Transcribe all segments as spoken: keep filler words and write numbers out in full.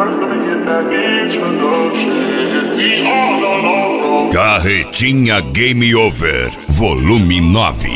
Carretinha Game Over, volume nove.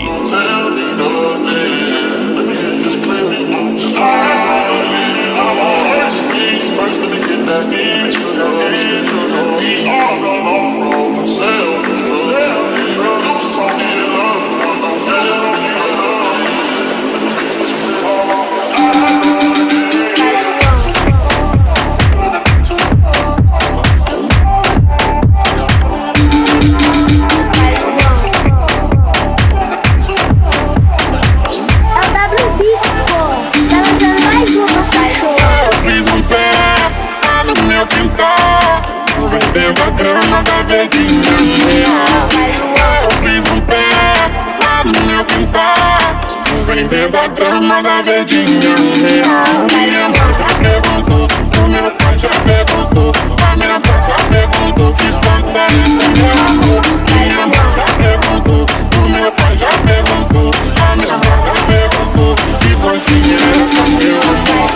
Vendendo a grama da verdinha real. Eu fiz um pé lá no meu quintal, vendendo a grama da verdinha real. Minha mãe já perguntou, o meu pai já perguntou, a minha avó já perguntou que planta é essa, meu amor. Minha mãe já perguntou, o meu pai já perguntou, a minha avó já perguntou que plantinha é essa, meu amor.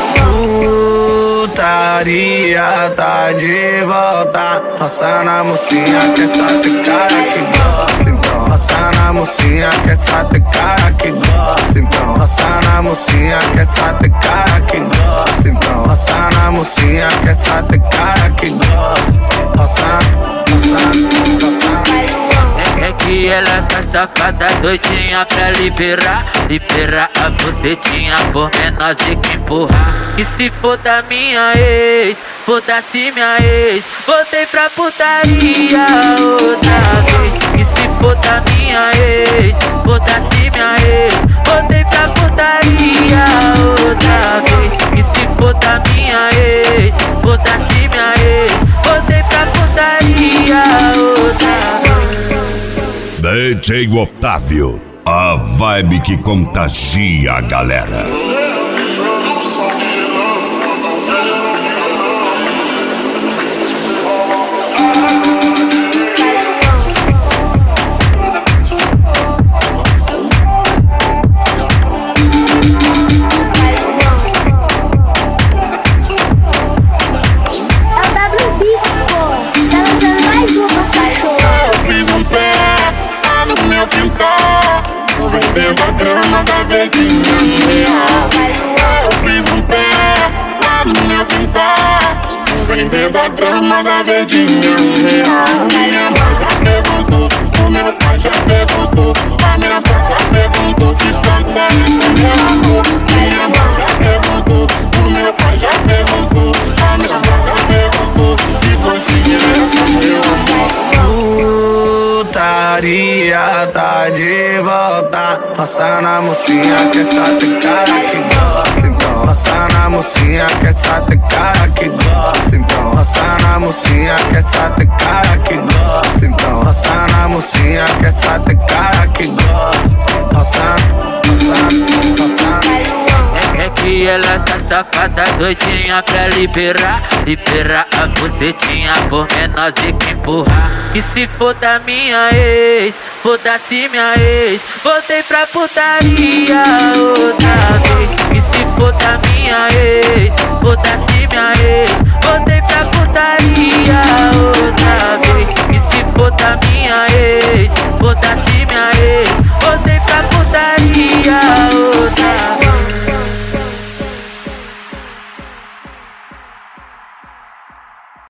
Putaria tá de volta, roça na mocinha que essa tem cara que gosta. Então roça na mocinha que essa tem cara que gosta. Então roça na mocinha que essa tem cara que gosta. Então roça na mocinha que essa tem cara que gosta. Roça, roça, roça. É que ela está safada, doidinha pra liberar. Liberar a bucetinha por menor e que empurrar. E se for da minha ex, foda-se minha ex, voltei pra putaria outra vez. E se for da minha ex, foda-se minha ex, voltei pra putaria outra vez. E se for da minha ex, foda-se minha ex, voltei pra putaria outra vez. D J Otávio, a vibe que contagia a galera. Vendendo a grama da verdinha real. Eu fiz um pé lá no meu quintal, vendendo a grama da verdinha real. Minha mãe já perguntou, o meu pai já perguntou, a minha avó já perguntou que planta é essa, meu amor. Minha mãe já perguntou, o meu pai já perguntou, a minha avó já perguntou que plantinha é essa, meu amor. Putaria tá de volta, roça na mocinha que essa tem cara que gosta. Então roça na mocinha que essa tem cara que gosta. Então roça na mocinha que essa tem cara que gosta. Então roça na mocinha que essa tem cara que gosta. Roça, roça, roça. É que ela está safada, doidinha pra liberar. Liberar a bucetinha por menor e que empurrar. E se for da minha ex, foda-se minha ex, voltei pra putaria outra vez. E se for da minha ex, foda-se